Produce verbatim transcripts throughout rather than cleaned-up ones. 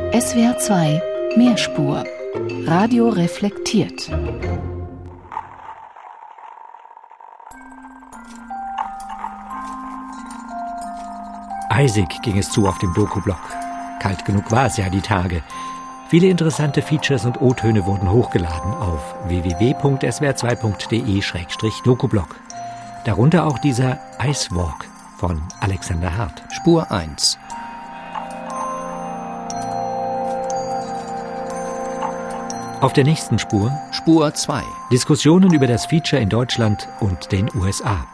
S W R zwei Mehrspur. Radio reflektiert. Eisig ging es zu auf dem Doku-Blog. Kalt genug war es ja die Tage. Viele interessante Features und O-Töne wurden hochgeladen auf w w w punkt s w r zwei punkt d e slash dokublog. Darunter auch dieser Icewalk von Alexander Hart. Spur eins. Auf der nächsten Spur Spur zwei. Diskussionen über das Feature in Deutschland und den U S A.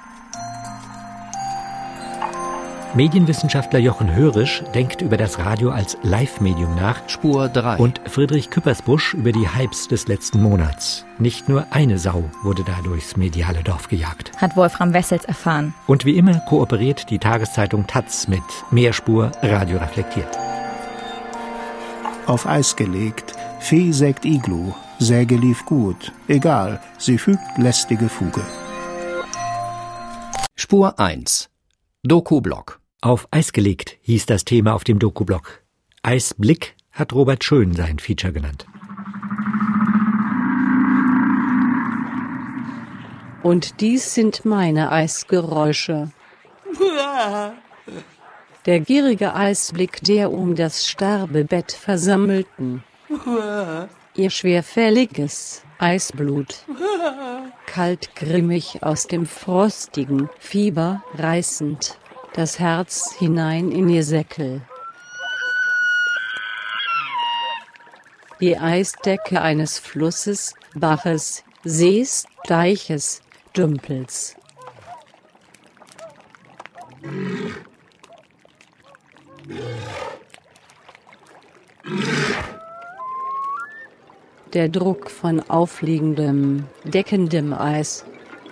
Medienwissenschaftler Jochen Hörisch denkt über das Radio als Live-Medium nach. Spur drei. Und Friedrich Küppersbusch über die Hypes des letzten Monats. Nicht nur eine Sau wurde da durchs mediale Dorf gejagt. Hat Wolfram Wessels erfahren. Und wie immer kooperiert die Tageszeitung Taz mit Mehrspur Radio reflektiert. Auf Eis gelegt. Vieh sägt Iglu. Säge lief gut. Egal, sie fügt lästige Fuge. Spur eins. Doku-Blog. Auf Eis gelegt hieß das Thema auf dem Doku-Blog. Eisblick hat Robert Schön sein Feature genannt. Und dies sind meine Eisgeräusche. Der gierige Eisblick der um das Sterbebett Versammelten. Ihr schwerfälliges Eisblut. Kaltgrimmig aus dem frostigen Fieber reißend, das Herz hinein in ihr Säckel. Die Eisdecke eines Flusses, Baches, Sees, Deiches, Dümpels. Der Druck von aufliegendem, deckendem Eis.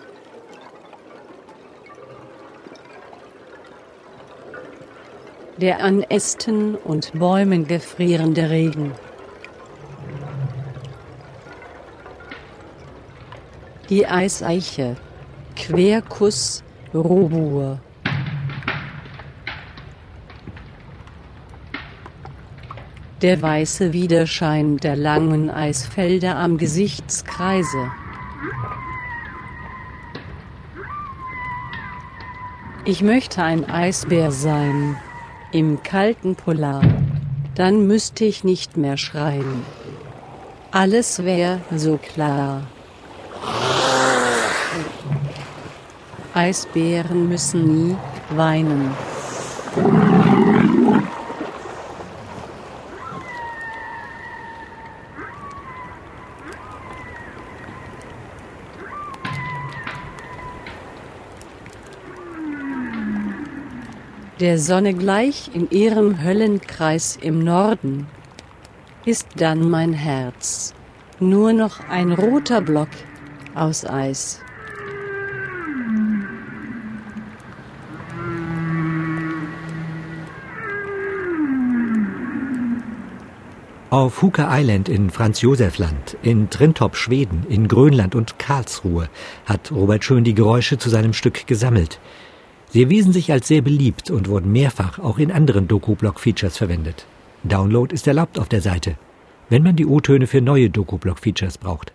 Der an Ästen und Bäumen gefrierende Regen. Die Eiseiche, Querkuss, Robur. Der weiße Widerschein der langen Eisfelder am Gesichtskreise. Ich möchte ein Eisbär sein, im kalten Polar. Dann müsste ich nicht mehr schreien. Alles wäre so klar. Eisbären müssen nie weinen. Der Sonne gleich in ihrem Höllenkreis im Norden ist dann mein Herz nur noch ein roter Block aus Eis. Auf Hooker Island in Franz-Josef-Land, in Trintop, Schweden, in Grönland und Karlsruhe hat Robert Schön die Geräusche zu seinem Stück gesammelt. Sie erwiesen sich als sehr beliebt und wurden mehrfach auch in anderen Doku-Blog-Features verwendet. Download ist erlaubt auf der Seite, wenn man die O-Töne für neue Doku-Blog-Features braucht.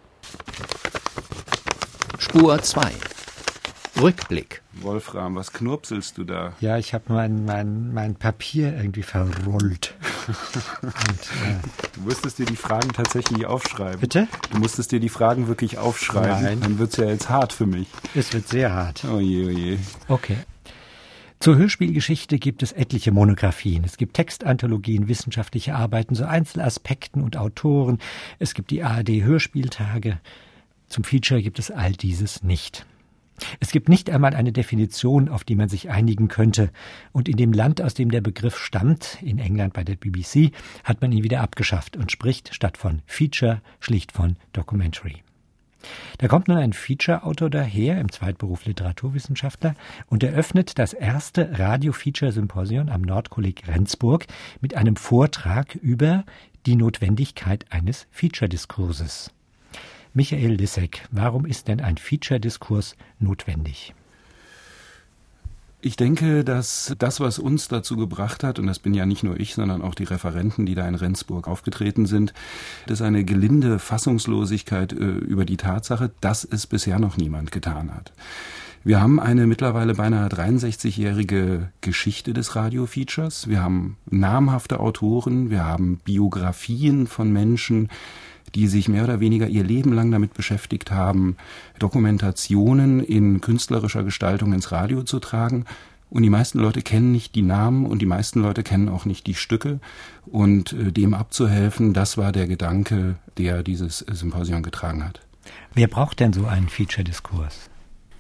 Spur zwei. Rückblick. Wolfram, was knurpselst du da? Ja, ich habe mein, mein, mein Papier irgendwie verrollt. Und, äh, du musstest dir die Fragen tatsächlich aufschreiben. Bitte? Du musstest dir die Fragen wirklich aufschreiben. Nein. Dann wird's ja jetzt hart für mich. Es wird sehr hart. Oh je, oh je. Okay. Zur Hörspielgeschichte gibt es etliche Monographien. Es gibt Textanthologien, wissenschaftliche Arbeiten zu Einzelaspekten und Autoren. Es gibt die A R D-Hörspieltage. Zum Feature gibt es all dieses nicht. Es gibt nicht einmal eine Definition, auf die man sich einigen könnte. Und in dem Land, aus dem der Begriff stammt, in England bei der B B C, hat man ihn wieder abgeschafft und spricht statt von Feature schlicht von Documentary. Da kommt nun ein Feature-Autor daher, im Zweitberuf Literaturwissenschaftler, und eröffnet das erste Radio-Feature-Symposion am Nordkolleg Rendsburg mit einem Vortrag über die Notwendigkeit eines Feature-Diskurses. Michael Lissek, warum ist denn ein Feature-Diskurs notwendig? Ich denke, dass das, was uns dazu gebracht hat, und das bin ja nicht nur ich, sondern auch die Referenten, die da in Rendsburg aufgetreten sind, das ist eine gelinde Fassungslosigkeit äh, über die Tatsache, dass es bisher noch niemand getan hat. Wir haben eine mittlerweile beinahe dreiundsechzigjährige Geschichte des Radio-Features. Wir haben namhafte Autoren, wir haben Biografien von Menschen, die sich mehr oder weniger ihr Leben lang damit beschäftigt haben, Dokumentationen in künstlerischer Gestaltung ins Radio zu tragen. Und die meisten Leute kennen nicht die Namen und die meisten Leute kennen auch nicht die Stücke. Und äh, dem abzuhelfen, das war der Gedanke, der dieses Symposium getragen hat. Wer braucht denn so einen Feature-Diskurs?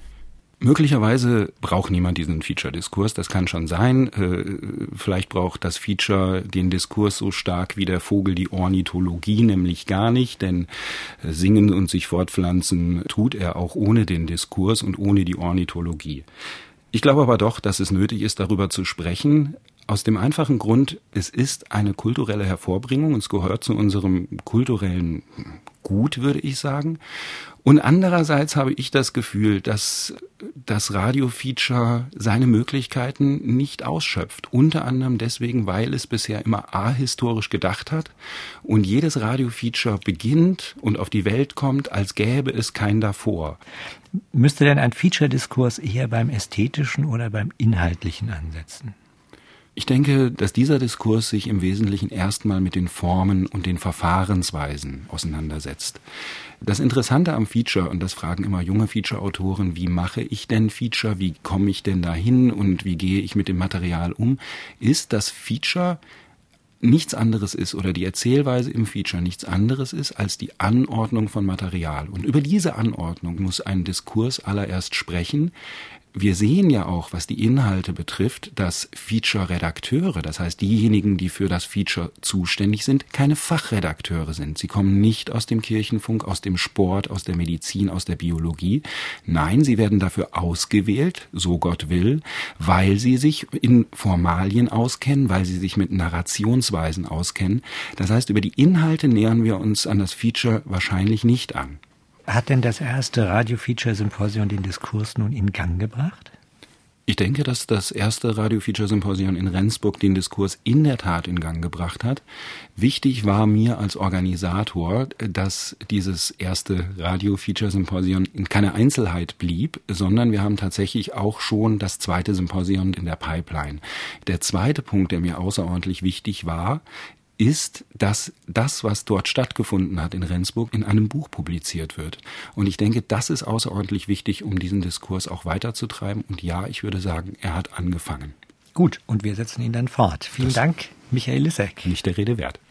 Möglicherweise braucht niemand diesen Feature-Diskurs, das kann schon sein. Äh, vielleicht braucht das Feature den Diskurs so stark wie der Vogel die Ornithologie, nämlich gar nicht, denn äh, singen und sich fortpflanzen tut er auch ohne den Diskurs und ohne die Ornithologie. Ich glaube aber doch, dass es nötig ist, darüber zu sprechen, aus dem einfachen Grund, es ist eine kulturelle Hervorbringung, es gehört zu unserem kulturellen Gut, würde ich sagen. Und andererseits habe ich das Gefühl, dass das Radio-Feature seine Möglichkeiten nicht ausschöpft. Unter anderem deswegen, weil es bisher immer ahistorisch gedacht hat und jedes Radio-Feature beginnt und auf die Welt kommt, als gäbe es kein davor. Müsste denn ein Feature-Diskurs eher beim Ästhetischen oder beim Inhaltlichen ansetzen? Ich denke, dass dieser Diskurs sich im Wesentlichen erstmal mit den Formen und den Verfahrensweisen auseinandersetzt. Das Interessante am Feature, und das fragen immer junge Feature-Autoren, wie mache ich denn Feature, wie komme ich denn dahin und wie gehe ich mit dem Material um, ist, dass Feature nichts anderes ist oder die Erzählweise im Feature nichts anderes ist als die Anordnung von Material. Und über diese Anordnung muss ein Diskurs allererst sprechen. Wir sehen ja auch, was die Inhalte betrifft, dass Feature-Redakteure, das heißt diejenigen, die für das Feature zuständig sind, keine Fachredakteure sind. Sie kommen nicht aus dem Kirchenfunk, aus dem Sport, aus der Medizin, aus der Biologie. Nein, sie werden dafür ausgewählt, so Gott will, weil sie sich in Formalien auskennen, weil sie sich mit Narrationsweisen auskennen. Das heißt, über die Inhalte nähern wir uns an das Feature wahrscheinlich nicht an. Hat denn das erste Radio-Feature-Symposium den Diskurs nun in Gang gebracht? Ich denke, dass das erste Radio-Feature-Symposium in Rendsburg den Diskurs in der Tat in Gang gebracht hat. Wichtig war mir als Organisator, dass dieses erste Radio-Feature-Symposium in keiner Einzelheit blieb, sondern wir haben tatsächlich auch schon das zweite Symposium in der Pipeline. Der zweite Punkt, der mir außerordentlich wichtig war, ist, dass das, was dort stattgefunden hat in Rendsburg, in einem Buch publiziert wird. Und ich denke, das ist außerordentlich wichtig, um diesen Diskurs auch weiterzutreiben. Und ja, ich würde sagen, er hat angefangen. Gut, und wir setzen ihn dann fort. Vielen das Dank, Michael Lissek. Nicht der Rede wert.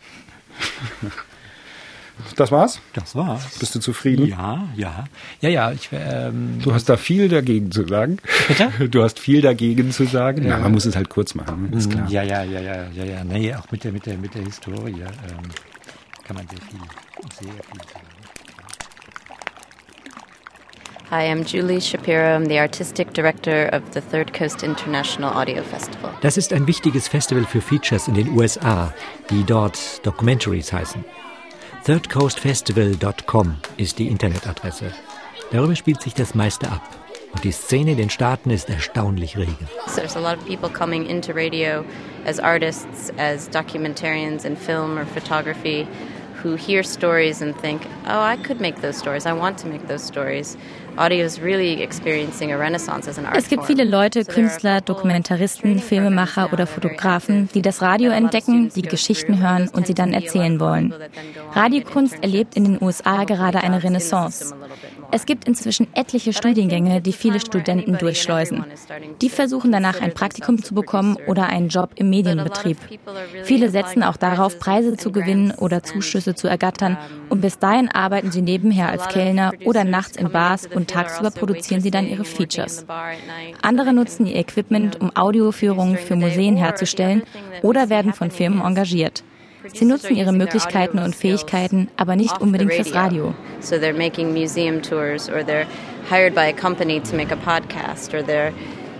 Das war's? Das war's. Bist du zufrieden? Ja, ja. Ja, ja. Ich, ähm, du hast da viel dagegen zu sagen. Bitte? Du hast viel dagegen zu sagen. Ja, man muss es halt kurz machen, ist klar. Ja, ja, ja, ja, ja, ja. Nee, auch mit der, mit der, mit der Historie ähm, kann man sehr viel, sehr viel sagen. Hi, I'm Julie Shapiro. I'm the Artistic Director of the Third Coast International Audio Festival. Das ist ein wichtiges Festival für Features in den U S A, die dort Documentaries heißen. third coast festival dot com ist die Internetadresse. Darüber spielt sich das meiste ab. Und die Szene in den Staaten ist erstaunlich rege. So there's a lot of people coming into radio as artists, as documentarians in film or photography, who hear stories and think, oh, I could make those stories. I want to make those stories. Audio is really experiencing a renaissance as an art form. Es gibt viele Leute, Künstler, Dokumentaristen, Filmemacher oder Fotografen, die das Radio entdecken, die Geschichten hören und sie dann erzählen wollen. Radiokunst erlebt in den U S A gerade eine Renaissance. Es gibt inzwischen etliche Studiengänge, die viele Studenten durchschleusen. Die versuchen danach ein Praktikum zu bekommen oder einen Job im Medienbetrieb. Viele setzen auch darauf, Preise zu gewinnen oder Zuschüsse zu ergattern und bis dahin arbeiten sie nebenher als Kellner oder nachts in Bars und tagsüber produzieren sie dann ihre Features. Andere nutzen ihr Equipment, um Audioführungen für Museen herzustellen oder werden von Firmen engagiert. Sie nutzen ihre Möglichkeiten und Fähigkeiten, aber nicht unbedingt fürs Radio. So they're making museum tours or they're hired by a company to make a podcast or they're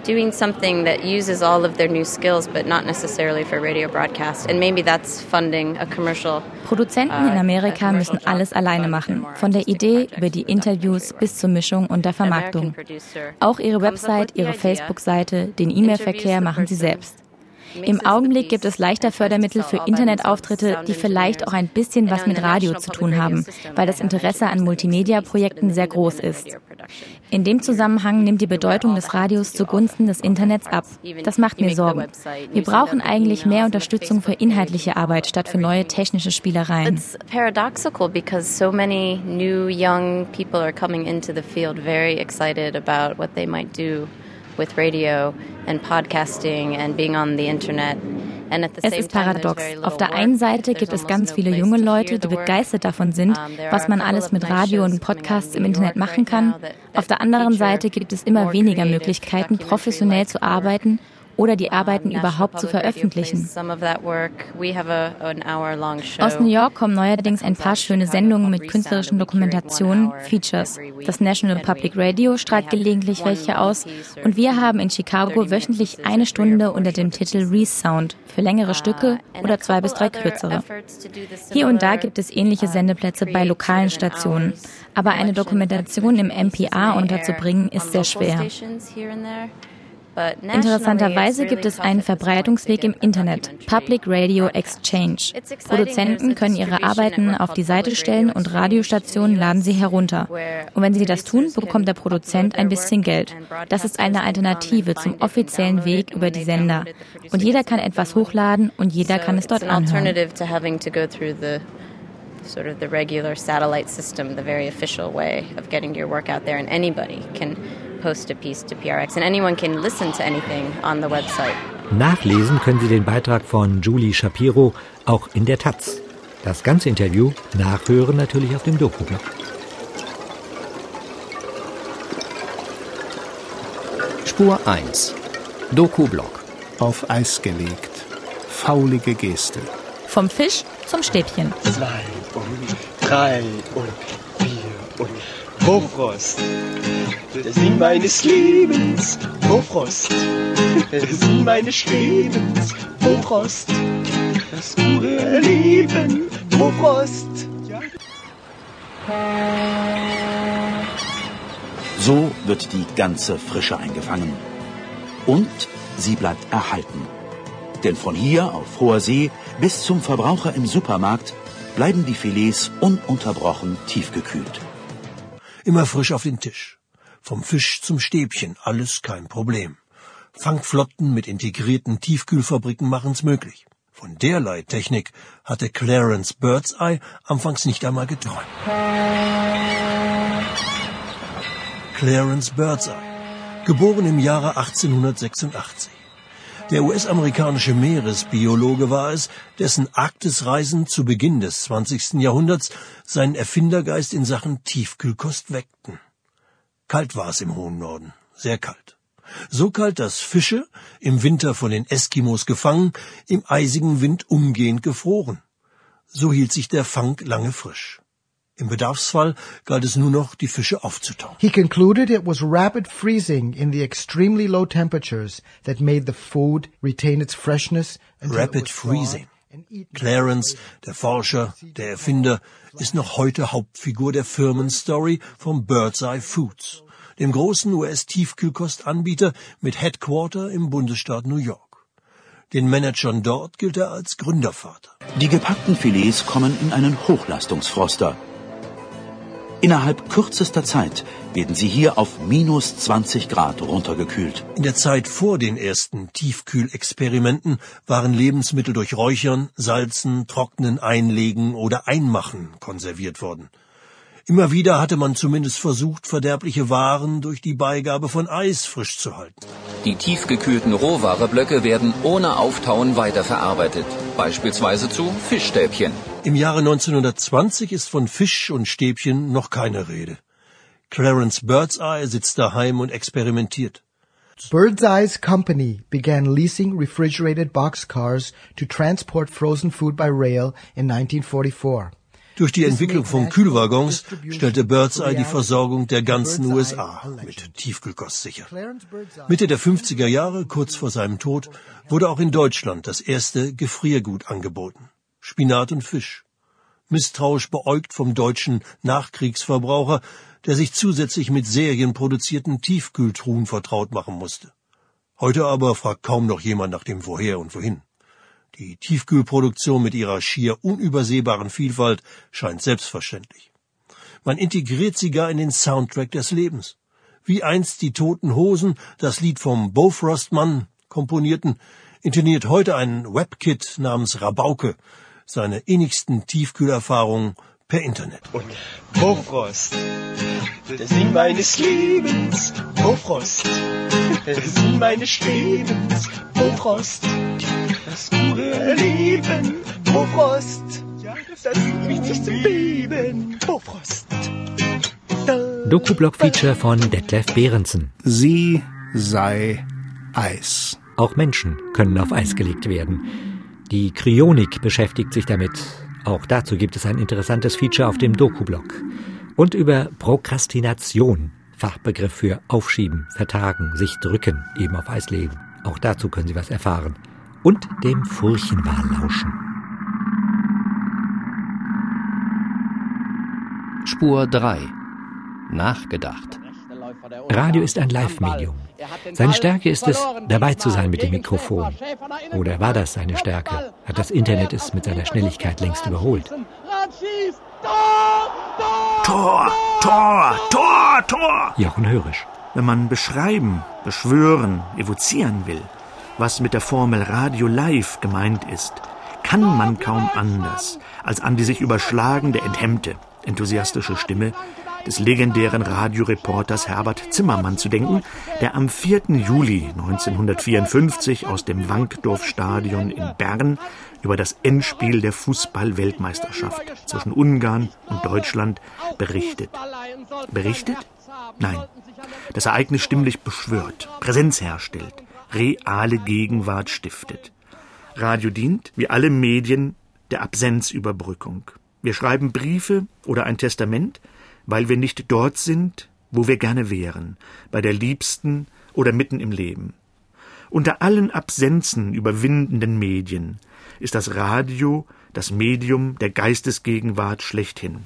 doing something that uses all of their new skills, but not necessarily for radio broadcast. And maybe that's funding a commercial. Produzenten in Amerika müssen alles alleine machen, von der Idee über die Interviews bis zur Mischung und der Vermarktung. Auch ihre Website, ihre Facebook-Seite, den E-Mail-Verkehr machen sie selbst. Im Augenblick gibt es leichter Fördermittel für Internetauftritte, die vielleicht auch ein bisschen was mit Radio zu tun haben, weil das Interesse an Multimedia-Projekten sehr groß ist. In dem Zusammenhang nimmt die Bedeutung des Radios zugunsten des Internets ab. Das macht mir Sorgen. Wir brauchen eigentlich mehr Unterstützung für inhaltliche Arbeit statt für neue technische Spielereien. It's paradoxical because so many new young people are coming into the field very excited about what they might do with radio and podcasting and being on the internet. And at the Es same ist time, paradox. there's very Auf der little einen work. Seite gibt There's es ganz almost viele no junge place to Leute, hear die the work. begeistert davon sind, Um, there are was a man couple alles of mit nice Radio shows und coming Podcasts out im in New Internet York machen right kann. now that- Auf that der anderen feature Seite gibt es immer more weniger creative Möglichkeiten, documentary professionell like zu work. arbeiten oder die Arbeiten National überhaupt zu Public Radio veröffentlichen. plays some of that work. We have a, an hour-long show. Aus New York kommen neuerdings ein paar schöne Sendungen mit künstlerischen Dokumentationen, Features. Das National Public Radio strahlt gelegentlich welche aus und wir haben in Chicago wöchentlich eine Stunde unter dem Titel Resound für längere Stücke oder zwei bis drei kürzere. Hier und da gibt es ähnliche Sendeplätze bei lokalen Stationen, aber eine Dokumentation im M P R unterzubringen ist sehr schwer. Interessanterweise gibt es einen Verbreitungsweg im Internet, Public Radio Exchange. Produzenten können ihre Arbeiten auf die Seite stellen und Radiostationen laden sie herunter. Und wenn sie das tun, bekommt der Produzent ein bisschen Geld. Das ist eine Alternative zum offiziellen Weg über die Sender. Und jeder kann etwas hochladen und jeder kann es dort anhören. Sort of the regular satellite system, the very official way of getting your work out there, and anybody can post a piece to P R X, and anyone can listen to anything on the website. Nachlesen können Sie den Beitrag von Julie Shapiro auch in der Taz. Das ganze Interview nachhören natürlich auf dem Doku-Blog. Spur eins. Doku-Blog. Auf Eis gelegt. Faulige Geste. Vom Fisch zum Stäbchen. Zwei und drei und vier und Bofrost. Der Sinn meines Lebens, Bofrost. Der Sinn meines Lebens, Bofrost. Das pure Leben, Bofrost. So wird die ganze Frische eingefangen. Und sie bleibt erhalten. Denn von hier auf hoher See bis zum Verbraucher im Supermarkt bleiben die Filets ununterbrochen tiefgekühlt. Immer frisch auf den Tisch. Vom Fisch zum Stäbchen, alles kein Problem. Fangflotten mit integrierten Tiefkühlfabriken machen's möglich. Von derlei Technik hatte Clarence Birdseye anfangs nicht einmal geträumt. Clarence Birdseye, geboren im Jahre achtzehnhundertsechsundachtzig. Der U S-amerikanische Meeresbiologe war es, dessen Arktisreisen zu Beginn des zwanzigsten Jahrhunderts seinen Erfindergeist in Sachen Tiefkühlkost weckten. Kalt war es im hohen Norden, sehr kalt. So kalt, dass Fische, im Winter von den Eskimos gefangen, im eisigen Wind umgehend gefroren. So hielt sich der Fang lange frisch. Im Bedarfsfall galt es nur noch, die Fische aufzutauen. He concluded it was rapid freezing in the extremely low temperatures that made the food retain its freshness. Rapid freezing. Clarence, der Forscher, der Erfinder, ist noch heute Hauptfigur der Firmenstory von Birdseye Foods, dem großen U S-Tiefkühlkostanbieter mit Headquarter im Bundesstaat New York. Den Managern dort gilt er als Gründervater. Die gepackten Filets kommen in einen Hochlastungsfroster. Innerhalb kürzester Zeit werden sie hier auf minus zwanzig Grad runtergekühlt. In der Zeit vor den ersten Tiefkühlexperimenten waren Lebensmittel durch Räuchern, Salzen, Trocknen, Einlegen oder Einmachen konserviert worden. Immer wieder hatte man zumindest versucht, verderbliche Waren durch die Beigabe von Eis frisch zu halten. Die tiefgekühlten Rohwareblöcke werden ohne Auftauen weiterverarbeitet, beispielsweise zu Fischstäbchen. Im Jahre neunzehnhundertzwanzig ist von Fisch und Stäbchen noch keine Rede. Clarence Birdseye sitzt daheim und experimentiert. Birdseye's company began leasing refrigerated boxcars to transport frozen food by rail in nineteen forty-four. Durch die Entwicklung von Kühlwaggons stellte Birdseye die Versorgung der ganzen U S A mit Tiefkühlkost sicher. Mitte der fünfziger Jahre, kurz vor seinem Tod, wurde auch in Deutschland das erste Gefriergut angeboten. Spinat und Fisch. Misstrauisch beäugt vom deutschen Nachkriegsverbraucher, der sich zusätzlich mit serienproduzierten Tiefkühltruhen vertraut machen musste. Heute aber fragt kaum noch jemand nach dem Woher und Wohin. Die Tiefkühlproduktion mit ihrer schier unübersehbaren Vielfalt scheint selbstverständlich. Man integriert sie gar in den Soundtrack des Lebens. Wie einst die Toten Hosen das Lied vom Bofrost-Mann komponierten, intoniert heute ein Webkit namens Rabauke seine innigsten Tiefkühlerfahrungen per Internet. Und Bofrost, der Sinn meines Lebens, Bofrost, der Sinn meines Schwebens, Bofrost, das pure Leben, Bofrost, das bringt mich nicht zum Beben, Bofrost. Doku-Blog-Feature von Detlef Behrensen. Sie sei Eis. Auch Menschen können auf Eis gelegt werden. Die Kryonik beschäftigt sich damit. Auch dazu gibt es ein interessantes Feature auf dem Doku-Blog. Und über Prokrastination, Fachbegriff für Aufschieben, Vertagen, sich drücken, eben auf Eis legen. Auch dazu können Sie was erfahren. Und dem Furchenwal lauschen. Spur drei. Nachgedacht. Radio ist ein Live-Medium. Seine Stärke ist es, dabei zu sein mit dem Mikrofon. Oder war das seine Stärke? Hat das Internet es mit seiner Schnelligkeit längst überholt? Tor, Tor, Tor, Tor! Jochen Hörisch. Wenn man beschreiben, beschwören, evozieren will, was mit der Formel Radio Live gemeint ist, kann man kaum anders, als an die sich überschlagende, enthemmte, enthusiastische Stimme des legendären Radioreporters Herbert Zimmermann zu denken, der am vierten Juli neunzehnhundertvierundfünfzig aus dem Wankdorfstadion in Bern über das Endspiel der Fußball-Weltmeisterschaft zwischen Ungarn und Deutschland berichtet. Berichtet? Nein. Das Ereignis stimmlich beschwört, Präsenz herstellt, reale Gegenwart stiftet. Radio dient, wie alle Medien, der Absenzüberbrückung. Wir schreiben Briefe oder ein Testament, weil wir nicht dort sind, wo wir gerne wären, bei der Liebsten oder mitten im Leben. Unter allen Absenzen überwindenden Medien ist das Radio das Medium der Geistesgegenwart schlechthin.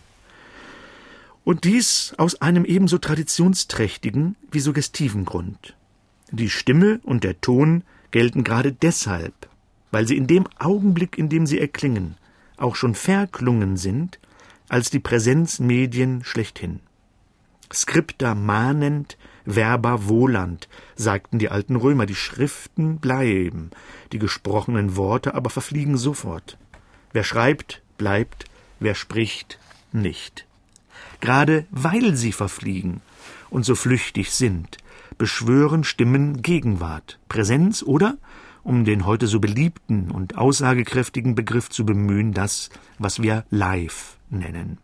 Und dies aus einem ebenso traditionsträchtigen wie suggestiven Grund. Die Stimme und der Ton gelten gerade deshalb, weil sie in dem Augenblick, in dem sie erklingen, auch schon verklungen sind, als die Präsenzmedien schlechthin. Scripta manent, verba volant, sagten die alten Römer, die Schriften bleiben, die gesprochenen Worte aber verfliegen sofort. Wer schreibt, bleibt, wer spricht, nicht. Gerade weil sie verfliegen und so flüchtig sind, beschwören Stimmen Gegenwart, Präsenz oder, um den heute so beliebten und aussagekräftigen Begriff zu bemühen, das, was wir live nennen.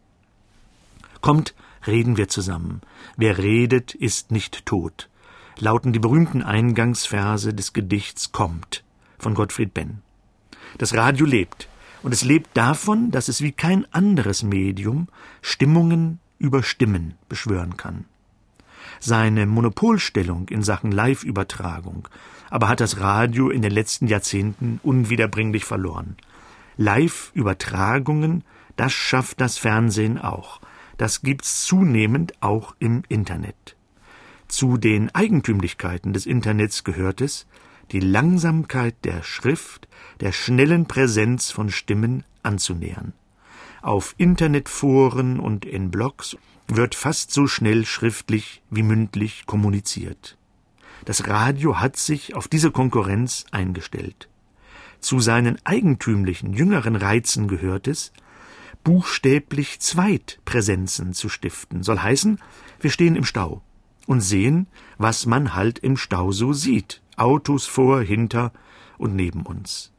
Kommt, reden wir zusammen. Wer redet, ist nicht tot, lauten die berühmten Eingangsverse des Gedichts Kommt von Gottfried Benn. Das Radio lebt, und es lebt davon, dass es wie kein anderes Medium Stimmungen über Stimmen beschwören kann. Seine Monopolstellung in Sachen Live-Übertragung aber hat das Radio in den letzten Jahrzehnten unwiederbringlich verloren. Live-Übertragungen, das schafft das Fernsehen auch. Das gibt's zunehmend auch im Internet. Zu den Eigentümlichkeiten des Internets gehört es, die Langsamkeit der Schrift, der schnellen Präsenz von Stimmen anzunähern. Auf Internetforen und in Blogs wird fast so schnell schriftlich wie mündlich kommuniziert. Das Radio hat sich auf diese Konkurrenz eingestellt. Zu seinen eigentümlichen, jüngeren Reizen gehört es, buchstäblich Zweitpräsenzen zu stiften. Soll heißen, wir stehen im Stau und sehen, was man halt im Stau so sieht. Autos vor, hinter und neben uns.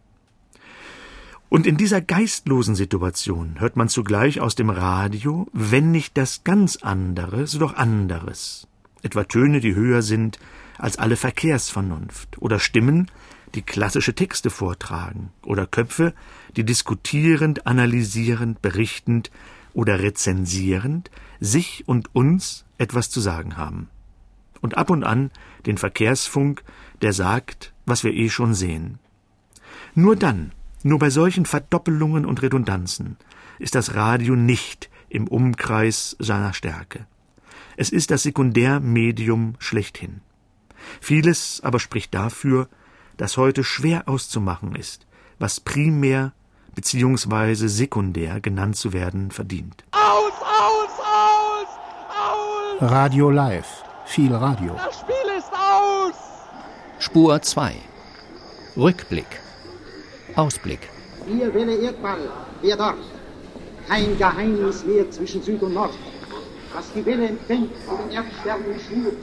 Und in dieser geistlosen Situation hört man zugleich aus dem Radio, wenn nicht das ganz andere, so doch anderes. Etwa Töne, die höher sind als alle Verkehrsvernunft oder Stimmen, die klassische Texte vortragen, oder Köpfe, die diskutierend, analysierend, berichtend oder rezensierend sich und uns etwas zu sagen haben. Und ab und an den Verkehrsfunk, der sagt, was wir eh schon sehen. Nur dann, nur bei solchen Verdoppelungen und Redundanzen, ist das Radio nicht im Umkreis seiner Stärke. Es ist das Sekundärmedium schlechthin. Vieles aber spricht dafür, dass heute schwer auszumachen ist, was primär bzw. sekundär genannt zu werden verdient. Aus, aus, aus, aus! Radio live. Viel Radio. Das Spiel ist aus! Spur zwei. Rückblick. Ausblick. Hier Welle Erdball, wer dort? Kein Geheimnis mehr zwischen Süd und Nord. Was die Welle empfängt und den Erdstern umschnürt.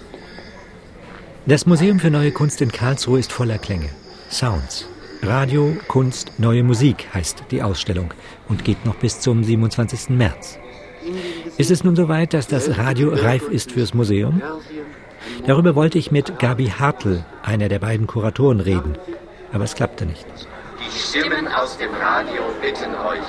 Das Museum für Neue Kunst in Karlsruhe ist voller Klänge. Sounds. Radio, Kunst, neue Musik heißt die Ausstellung und geht noch bis zum siebenundzwanzigsten März. Ist es nun soweit, dass das Radio reif ist fürs Museum? Darüber wollte ich mit Gabi Hartl, einer der beiden Kuratoren, reden. Aber es klappte nicht. Die Stimmen aus dem Radio bitten euch.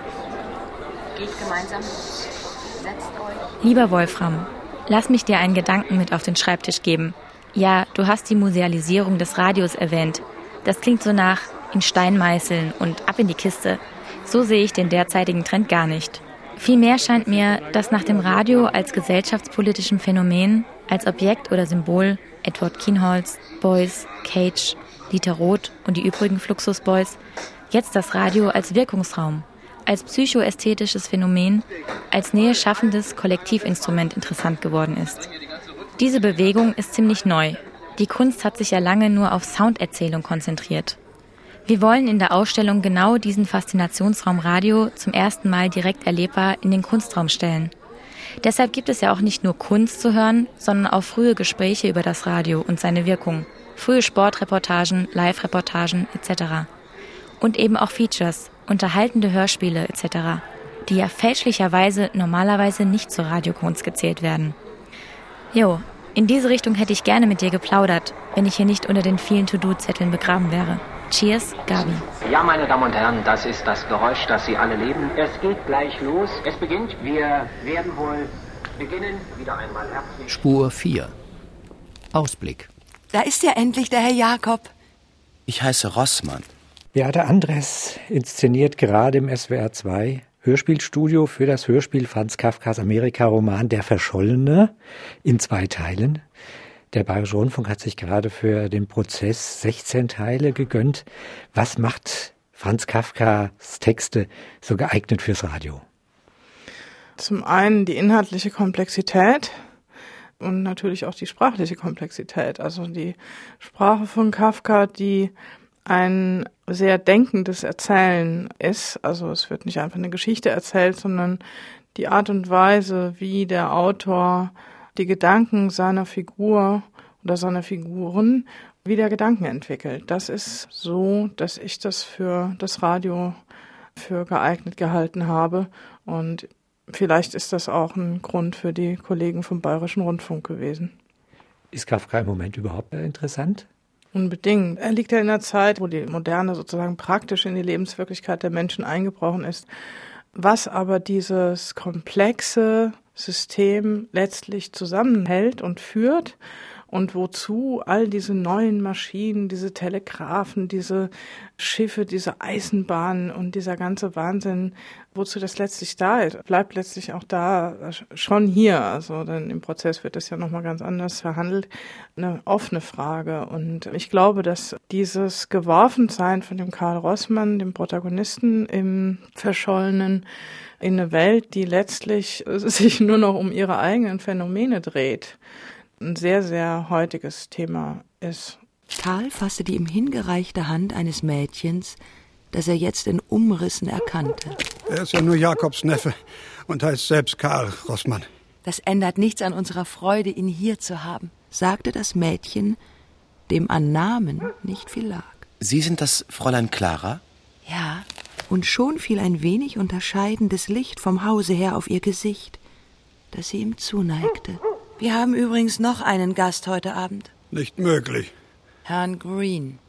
Geht gemeinsam. Setzt euch. Lieber Wolfram, lass mich dir einen Gedanken mit auf den Schreibtisch geben. Ja, du hast die Musealisierung des Radios erwähnt. Das klingt so nach in Stein meißeln und ab in die Kiste. So sehe ich den derzeitigen Trend gar nicht. Vielmehr scheint mir, dass nach dem Radio als gesellschaftspolitischem Phänomen, als Objekt oder Symbol Edward Kienholz, Beuys, Cage, Dieter Roth und die übrigen Fluxus Boys jetzt das Radio als Wirkungsraum, als psychoästhetisches Phänomen, als näheschaffendes Kollektivinstrument interessant geworden ist. Diese Bewegung ist ziemlich neu. Die Kunst hat sich ja lange nur auf Sounderzählung konzentriert. Wir wollen in der Ausstellung genau diesen Faszinationsraum Radio zum ersten Mal direkt erlebbar in den Kunstraum stellen. Deshalb gibt es ja auch nicht nur Kunst zu hören, sondern auch frühe Gespräche über das Radio und seine Wirkung, frühe Sportreportagen, Live-Reportagen et cetera. Und eben auch Features, unterhaltende Hörspiele et cetera, die ja fälschlicherweise normalerweise nicht zur Radiokunst gezählt werden. Jo, in diese Richtung hätte ich gerne mit dir geplaudert, wenn ich hier nicht unter den vielen To-Do-Zetteln begraben wäre. Cheers, Gabi. Ja, meine Damen und Herren, das ist das Geräusch, das Sie alle leben. Es geht gleich los. Es beginnt. Wir werden wohl beginnen. Wieder einmal herzlich. Spur vier. Ausblick. Da ist ja endlich der Herr Jakob. Ich heiße Rossmann. Beate Andres inszeniert gerade im S W R zwei Hörspielstudio für das Hörspiel Franz Kafkas Amerika-Roman Der Verschollene in zwei Teilen. Der Bayerische Rundfunk hat sich gerade für den Prozess sechzehn Teile gegönnt. Was macht Franz Kafkas Texte so geeignet fürs Radio? Zum einen die inhaltliche Komplexität und natürlich auch die sprachliche Komplexität. Also die Sprache von Kafka, die ein sehr denkendes Erzählen ist. Also es wird nicht einfach eine Geschichte erzählt, sondern die Art und Weise, wie der Autor die Gedanken seiner Figur oder seiner Figuren wieder Gedanken entwickelt. Das ist so, dass ich das für das Radio für geeignet gehalten habe. Und vielleicht ist das auch ein Grund für die Kollegen vom Bayerischen Rundfunk gewesen. Ist Kafka im Moment überhaupt interessant? Unbedingt. Er liegt ja in einer Zeit, wo die Moderne sozusagen praktisch in die Lebenswirklichkeit der Menschen eingebrochen ist. Was aber dieses komplexe System letztlich zusammenhält und führt und wozu all diese neuen Maschinen, diese Telegraphen, diese Schiffe, diese Eisenbahnen und dieser ganze Wahnsinn, wozu das letztlich da ist, bleibt letztlich auch da, schon hier. Also denn im Prozess wird das ja nochmal ganz anders verhandelt, eine offene Frage. Und ich glaube, dass dieses Geworfensein von dem Karl Rossmann, dem Protagonisten im Verschollenen, in eine Welt, die letztlich sich nur noch um ihre eigenen Phänomene dreht, ein sehr, sehr heutiges Thema ist. Karl fasste die ihm hingereichte Hand eines Mädchens, das er jetzt in Umrissen erkannte. Er ist ja nur Jakobs Neffe und heißt selbst Karl Rossmann. Das ändert nichts an unserer Freude, ihn hier zu haben, sagte das Mädchen, dem an Namen nicht viel lag. Sie sind das Fräulein Clara? Ja, und schon fiel ein wenig unterscheidendes Licht vom Hause her auf ihr Gesicht, das sie ihm zuneigte. Wir haben übrigens noch einen Gast heute Abend. Nicht möglich. Herrn Green.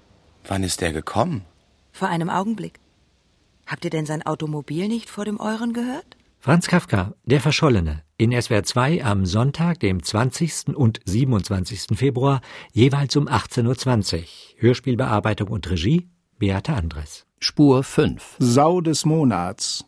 Wann ist der gekommen? Vor einem Augenblick. Habt ihr denn sein Automobil nicht vor dem euren gehört? Franz Kafka, Der Verschollene, in S W R zwei am Sonntag, dem zwanzigsten und siebenundzwanzigsten Februar, jeweils um achtzehn Uhr zwanzig. Hörspielbearbeitung und Regie, Beate Andres. Spur fünf. Sau des Monats.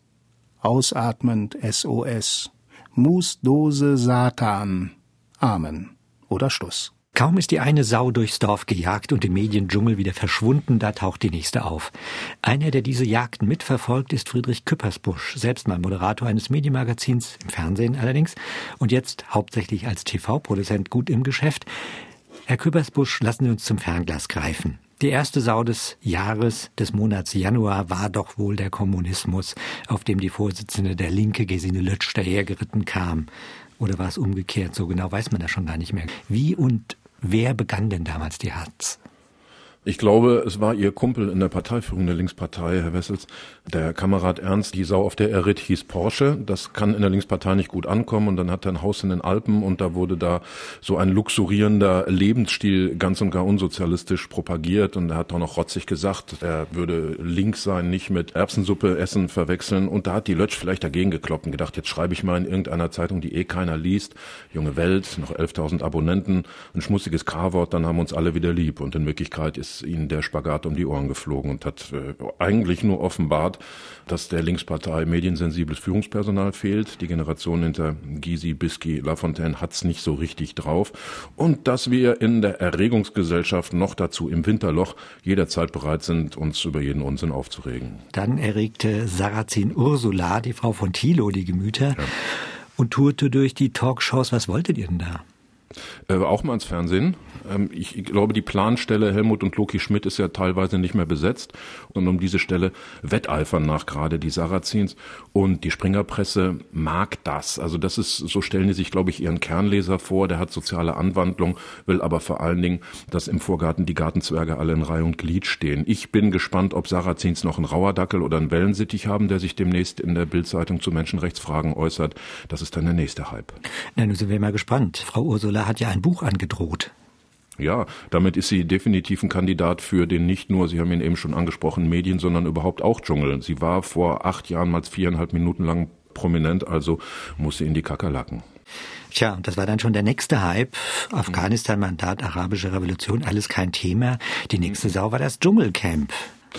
Ausatmend S O S. Moosdose Satan. Amen. Oder Schluss. Kaum ist die eine Sau durchs Dorf gejagt und im Mediendschungel wieder verschwunden, da taucht die nächste auf. Einer, der diese Jagden mitverfolgt, ist Friedrich Küppersbusch, selbst mal Moderator eines Medienmagazins, im Fernsehen allerdings, und jetzt hauptsächlich als T V-Produzent gut im Geschäft. Herr Küppersbusch, lassen Sie uns zum Fernglas greifen. Die erste Sau des Jahres, des Monats Januar, war doch wohl der Kommunismus, auf dem die Vorsitzende der Linke, Gesine Lötsch, dahergeritten kam. Oder war es umgekehrt? So genau weiß man das schon gar nicht mehr. Wie und wer begann denn damals die Hatz? Ich glaube, es war Ihr Kumpel in der Parteiführung der Linkspartei, Herr Wessels, der Kamerad Ernst. Die Sau, auf der er ritt, hieß Porsche. Das kann in der Linkspartei nicht gut ankommen. Und dann hat er ein Haus in den Alpen und da wurde da so ein luxurierender Lebensstil ganz und gar unsozialistisch propagiert. Und er hat auch noch rotzig gesagt, er würde links sein, nicht mit Erbsensuppe essen verwechseln. Und da hat die Lötsch vielleicht dagegen gekloppt und gedacht, jetzt schreibe ich mal in irgendeiner Zeitung, die eh keiner liest. Junge Welt, noch elftausend Abonnenten, ein schmutziges K-Wort, dann haben wir uns alle wieder lieb. Und in Wirklichkeit ist ihnen der Spagat um die Ohren geflogen und hat äh, eigentlich nur offenbart, dass der Linkspartei mediensensibles Führungspersonal fehlt. Die Generation hinter Gysi, Bisky, Lafontaine hat's nicht so richtig drauf. Und dass wir in der Erregungsgesellschaft noch dazu im Winterloch jederzeit bereit sind, uns über jeden Unsinn aufzuregen. Dann erregte Sarrazin Ursula, die Frau von Thilo, die Gemüter ja. und tourte durch die Talkshows. Was wolltet ihr denn da? Äh, auch mal ins Fernsehen. Ähm, ich, ich glaube, die Planstelle Helmut und Loki Schmidt ist ja teilweise nicht mehr besetzt. Und um diese Stelle wetteifern nach gerade die Sarrazins. Und die Springerpresse mag das. Also das ist, so stellen die sich, glaube ich, ihren Kernleser vor. Der hat soziale Anwandlung, will aber vor allen Dingen, dass im Vorgarten die Gartenzwerge alle in Reihe und Glied stehen. Ich bin gespannt, ob Sarrazins noch einen Rauerdackel oder einen Wellensittich haben, der sich demnächst in der Bild-Zeitung zu Menschenrechtsfragen äußert. Das ist dann der nächste Hype. Na, nun sind wir mal gespannt. Frau Ursula hat ja ein Buch angedroht. Ja, damit ist sie definitiv ein Kandidat für den nicht nur, Sie haben ihn eben schon angesprochen, Medien, sondern überhaupt auch Dschungel. Sie war vor acht Jahren mal viereinhalb Minuten lang prominent, also muss sie in die Kakerlaken. Tja, und das war dann schon der nächste Hype. Afghanistan-Mandat, arabische Revolution, alles kein Thema. Die nächste Sau war das Dschungelcamp.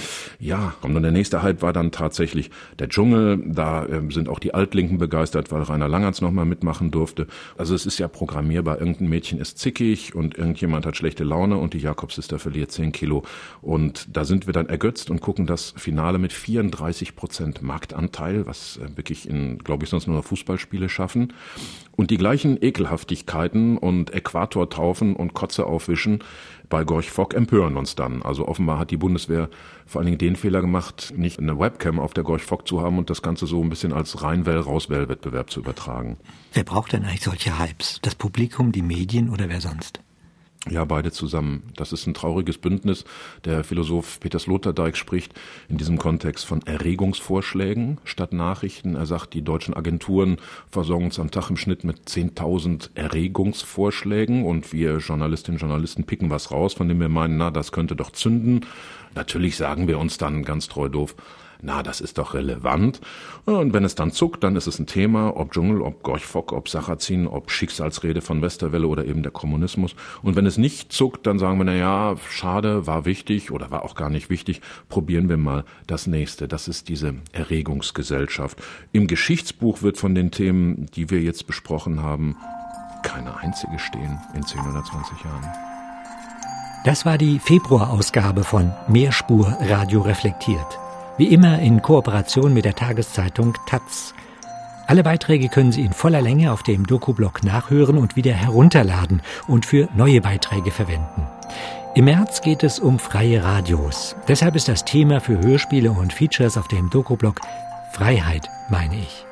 Ja, und dann der nächste Hype war dann tatsächlich der Dschungel. Da äh, sind auch die Altlinken begeistert, weil Rainer Langertz nochmal mitmachen durfte. Also es ist ja programmierbar. Irgendein Mädchen ist zickig und irgendjemand hat schlechte Laune und die Jakobssister verliert zehn Kilo. Und da sind wir dann ergötzt und gucken das Finale mit vierunddreißig Prozent Marktanteil, was äh, wirklich in, glaube ich, sonst nur Fußballspiele schaffen. Und die gleichen Ekelhaftigkeiten und Äquatortaufen und Kotze aufwischen bei Gorch Fock empören uns dann. Also offenbar hat die Bundeswehr vor allen Dingen den Fehler gemacht, nicht eine Webcam auf der Gorch Fock zu haben und das Ganze so ein bisschen als Rein-Well-Raus-Well-Wettbewerb zu übertragen. Wer braucht denn eigentlich solche Hypes? Das Publikum, die Medien oder wer sonst? Ja, beide zusammen. Das ist ein trauriges Bündnis. Der Philosoph Peter Sloterdijk spricht in diesem Kontext von Erregungsvorschlägen statt Nachrichten. Er sagt, die deutschen Agenturen versorgen uns am Tag im Schnitt mit zehntausend Erregungsvorschlägen und wir Journalistinnen und Journalisten picken was raus, von dem wir meinen, na, das könnte doch zünden. Natürlich sagen wir uns dann ganz treu doof, na, das ist doch relevant. Und wenn es dann zuckt, dann ist es ein Thema, ob Dschungel, ob Gorch Fock, ob Sarrazin, ob Schicksalsrede von Westerwelle oder eben der Kommunismus. Und wenn es nicht zuckt, dann sagen wir, na ja, schade, war wichtig oder war auch gar nicht wichtig. Probieren wir mal das nächste. Das ist diese Erregungsgesellschaft. Im Geschichtsbuch wird von den Themen, die wir jetzt besprochen haben, keine einzige stehen in zehn oder zwanzig Jahren. Das war die Februarausgabe von Mehrspur Radio reflektiert. Wie immer in Kooperation mit der Tageszeitung Taz. Alle Beiträge können Sie in voller Länge auf dem Doku-Blog nachhören und wieder herunterladen und für neue Beiträge verwenden. Im März geht es um freie Radios. Deshalb ist das Thema für Hörspiele und Features auf dem Doku-Blog Freiheit, meine ich.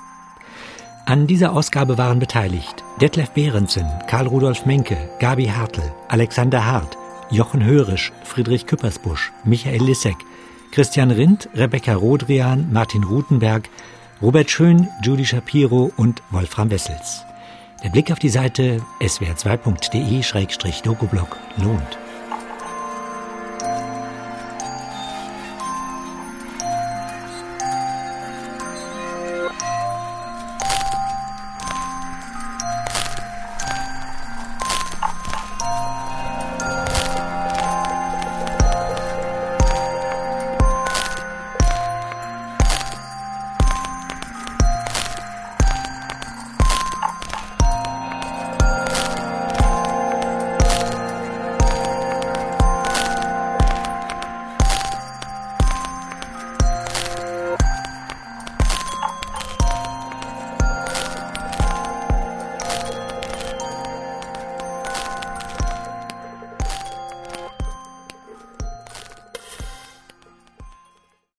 An dieser Ausgabe waren beteiligt Detlef Behrensen, Karl Rudolf Menke, Gabi Hartl, Alexander Hart, Jochen Hörisch, Friedrich Küppersbusch, Michael Lissek, Christian Rindt, Rebecca Rodrian, Martin Rutenberg, Robert Schön, Judy Shapiro und Wolfram Wessels. Der Blick auf die Seite s w r zwei punkt d e Schrägstrich Dokublog lohnt.